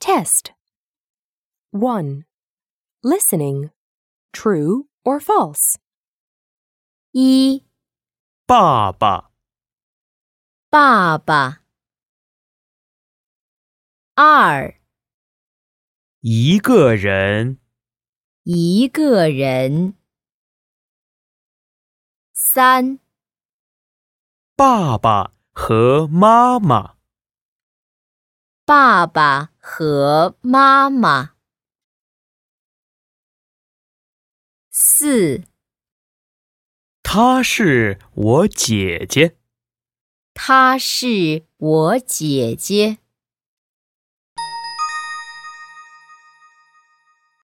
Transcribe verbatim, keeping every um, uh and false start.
test. one. Listening. True or false? 一、 爸爸、 爸爸。二、 一个人、 一个人。三、 爸爸和妈妈。 爸爸和妈妈。四、 她是我姐姐。 她是我姐姐。